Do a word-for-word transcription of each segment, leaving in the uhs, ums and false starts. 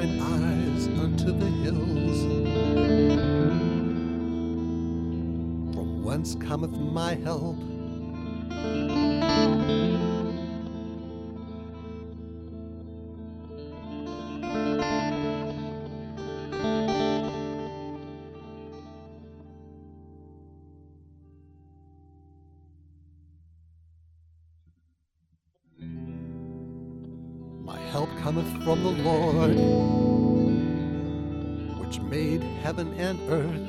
mine eyes unto the hills, from whence cometh my help. My help cometh from the Lord, which made heaven and earth.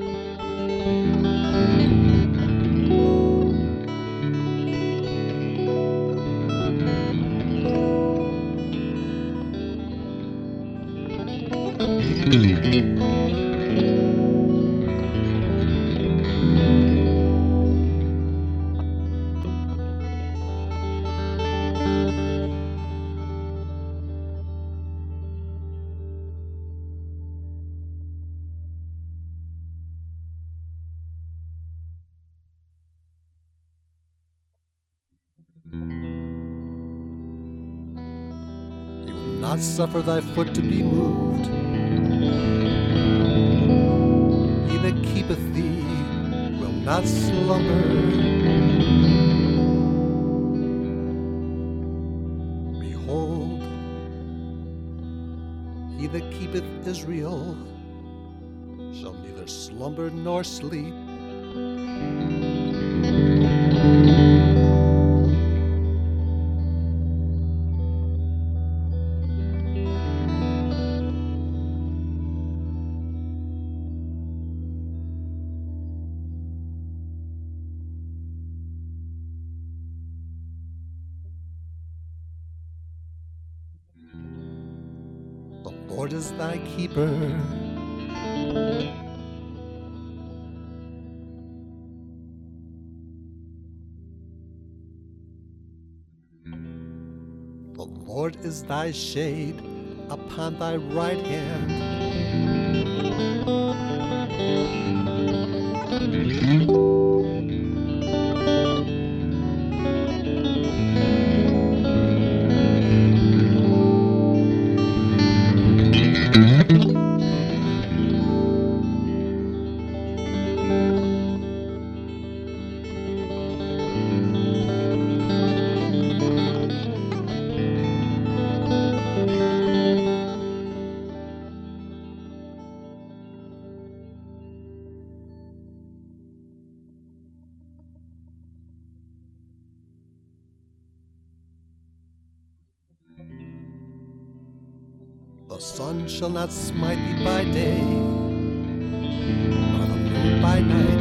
He will not suffer thy foot to be moved. He that keepeth thee will not slumber. Behold, he that keepeth Israel shall neither slumber nor sleep. The Lord is thy keeper. The Lord is thy shade upon thy right hand. The sun shall not smite thee by day, nor the moon by night.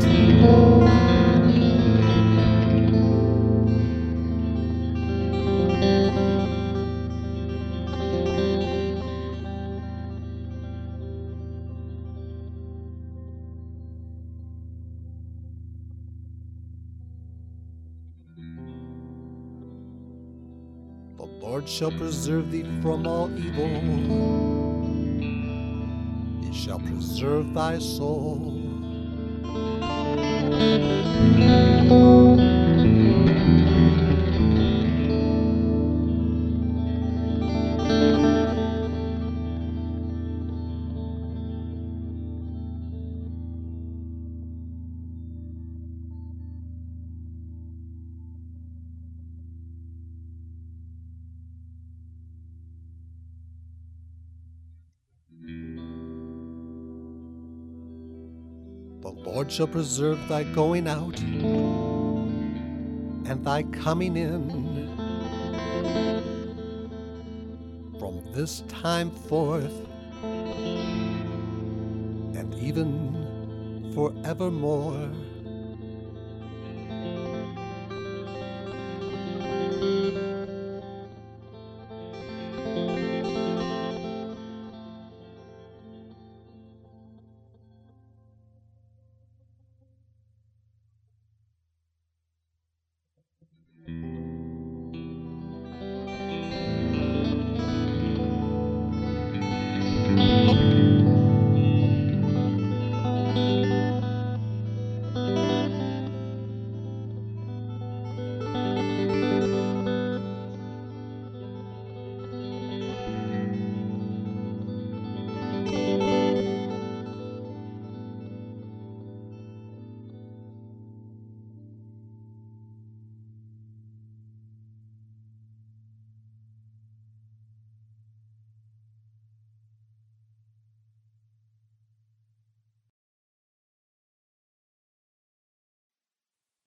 The Lord shall preserve thee from all evil. He shall preserve thy soul. The Lord shall preserve thy going out and thy coming in from this time forth and even forevermore.